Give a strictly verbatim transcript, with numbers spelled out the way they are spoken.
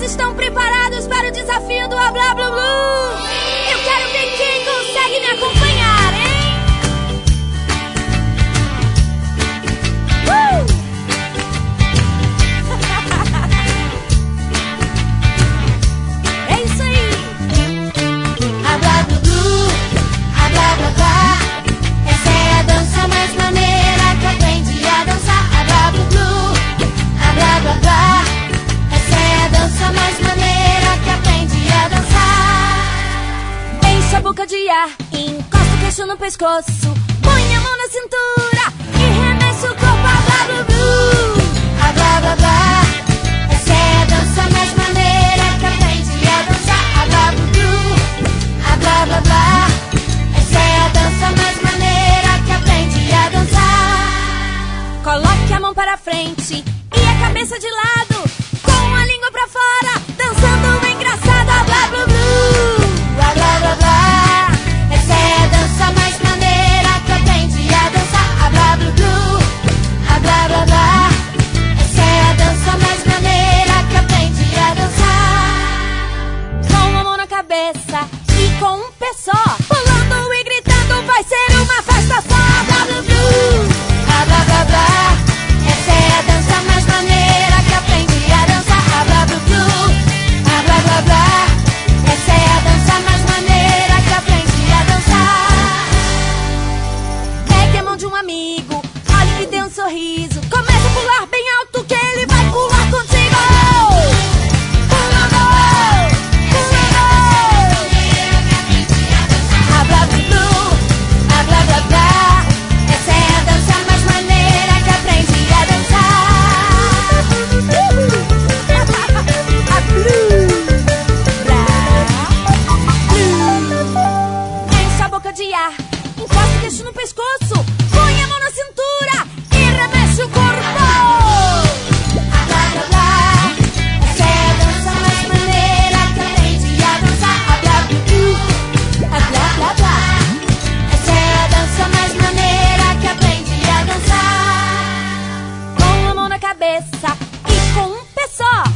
estão preparados para o desafio do Blá Blá Blue? Eu quero ver quem consegue me acompanhar, hein? Uh! É isso aí! A Blá Blá Blue, a Blá Blá Blá, essa é a dança mais maneira que aprendi a dançar. A Blá Blá Blue, a Blá Blá Blá, essa é a dança mais maneira que aprendi a dançar. Enche a boca de ar, encosta o queixo no pescoço, põe a mão na cintura e remexe o corpo. A Blá Blá Blue, a Blá Blá Blá, essa é a dança mais maneira que aprendi a dançar. A Blá Blá Blue, a Blá Blá Blá, essa é a dança mais maneira que aprendi a dançar. Coloque a mão para frente e a cabeça de lado, com a língua pra fora, dançando engraçado. A Blá Blá Blue, a Blá Blá Blá, essa é a dança mais maneira que aprendi a dançar. A Blá Blá Blue, a Blá Blá Blá, essa é a dança mais maneira que aprendi a dançar. com a mão na cabeça e com um pé só, pulando e gritando, vai ser uma festa só. A Blá Blá Blue, a Blá Blá Blá, essa é a dança mais maneira que aprendi a dançar. A Blá Blá Blue, a Blá Blá Blá, essa é a dança mais maneira que aprendi a dançar. pegue a mão de um amigo, olhe e dê um sorriso, comece a pular bem alto que ele vai pular contigo. Pulando, pulando. A Blá Blá Blue, a Blá Blá Blá, essa é a dança mais maneira que aprendi a dançar. A Blue, Blue. Enche a boca de ar, encosta o queixo no pescoço, põe a mão na cintura e remexe o corpo. A Blá Blá Blá, essa é a dança mais maneira que aprendi a dançar. A Blá Blá Blue, a Blá Blá Blá, essa é a dança mais maneira que aprendi a dançar. Com a mão na cabeça e com um pé só,